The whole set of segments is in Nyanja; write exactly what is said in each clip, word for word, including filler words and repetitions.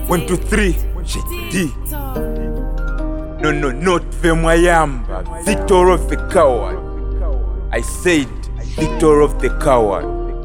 One, two, three, J D. No, no, not Vemwayamba, Victor of the coward. I said, Victor of the coward.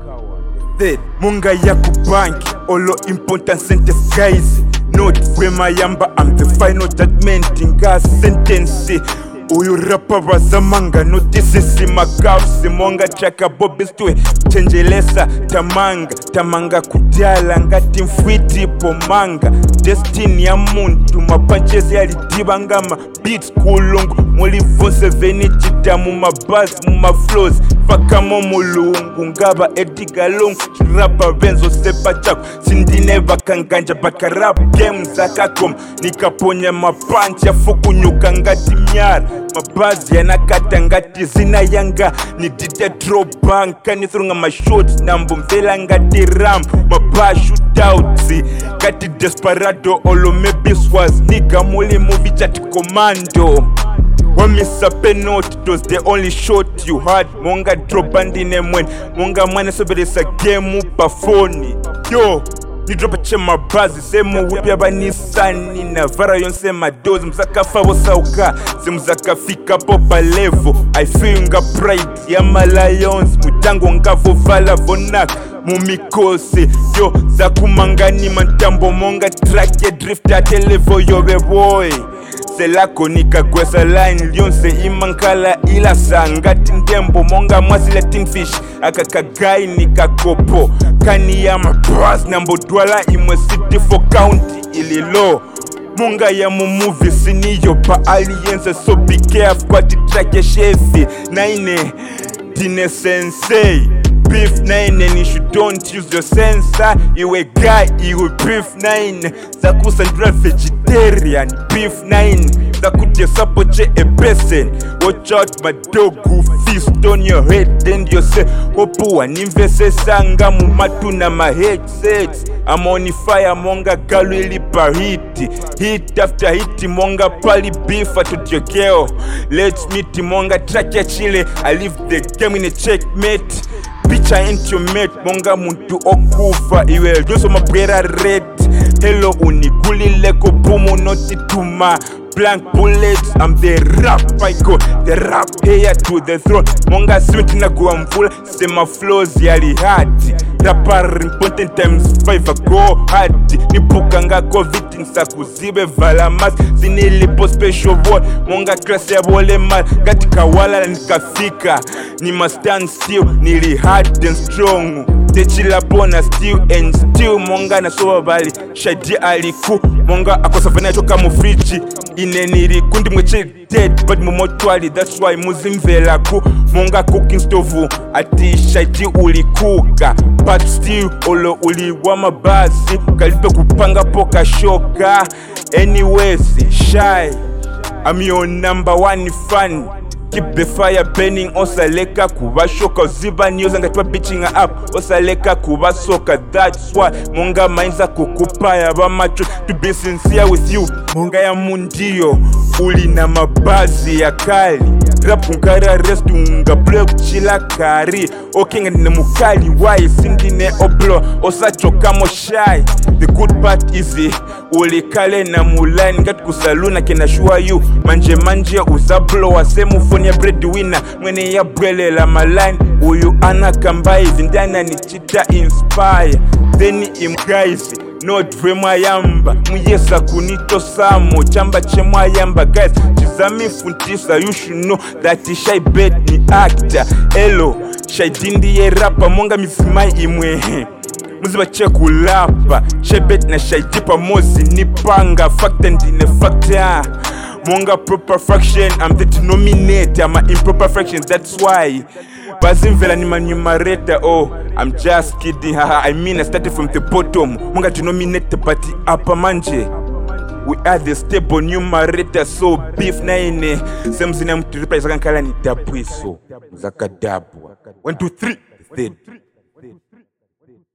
Third, Munga Yaku Bank, Olo important sentence guys. Not Vemwayamba, I'm the final judgment in gas sentence. Uyu rapa wazamanga notisisi magafsi monga chaka bobistwe chenjelesa tamanga tamanga kudyala ngati mfwiti pomanga destiny ya muntu mapanchezi yalidiba ngama beats kulungu muli vonse veni chita mu mabazi mu maflows fakamo mulungu ngaba edigalungu rapa benzo sepa chako sindine bakanganja bakarap game zakakom nikaponya mapancha fukunyuka ngati mnyara mabazi yanakata ngati zina yanga nidite drop bank kanithurunga mashots nambo mvela ngati ram maba shootouts kati desperado olo maybe swas nigga muli movie chat commando wamisa penalty it was the only shot you had monga drop bandine mwen monga mwana sobelesa game pa phone yo ni drop chema bazi semo wipya banisani na vara yonse madozi mzakafa wosauka simzaka fika popa level I feel nga pride ya ma lions mutango ngavo vala vonak mumikosi yo zakumangani mantambo monga track ya drift at level yo be boy selako nikagwesa line lyonse imankala ila sangati ndembo monga mwasile tinfish akakagai nikakopo kani ya mabras nambo dwala imwe city for county ili low munga ya mu movie siniyo pa aliense so be careful kwa track ya shefi naine dine sensei beef nine and you don't use your sensor you a guy you beef nine zakusandra vegetarian beef nine zakute sapoche a person watch out my dog who feast on your head and you say opuwa nimvese sanga mu matuna ma headsets I'm on fire monga galwili pa hit hit after hit monga pali beef to your girl let's meet monga track ya chile I leave the game in a checkmate Picha into mate monga muntu okufa iwe joso mabwera red hello unikuli leko bumu noti tuma blank bullets I'm the rap psycho the rap here to the throne monga sweet na go mvula sema flows yali hard rapper important times five ago hard nipuka nga covid nsakuzibe vala mask zinilipo special boy monga class ya bole mal gati kawala nikafika ni ma stand still nili hard and strong techila bona still and still monga na soba bali shadi aliku monga akosafanya toka mu fridge ineniri kundi mweche dead but mumotwali that's why muzimvela ku monga cooking stove ati shadi ulikuka but still olo uli wa mabasi kalipe kupanga poka shoka anyways shy I'm your number one fan keep the fire burning osaleka kuba shoka ziba news ngati bitching up osaleka kuba soka that's why monga mainza kukupaya ba macho to be sincere with you monga ya mundio uli na mabazi ya kali rap ngara rest unga block chila kari okinga ne mukali why sindine oblo osachoka mo shy the good part is uli kale na muline ngati kusaluna kena shua you manje manje uzablo wasemu phone ya breadwinner mwene ya bwelela maline uyu anakambai zindana ni chita inspire then im guys not Vemwayamba muyesa kunito samo chamba chemwayamba guys chizami funtisa you should know that shy bet ni actor hello shy dindi ye rapper monga mizimai imwe muziba cheku lapa shy bet na shy jipa mozi nipanga factor ndine factor monga proper fraction I'm the denominator I'm an improper fractions that's why bazimvela ni numerator oh I'm just kidding haha I mean I started from the bottom monga denominator but upper manje we are the stable numerator so beef nine semzina mtu replace kankala ni dabwiso zakadabwa one two three third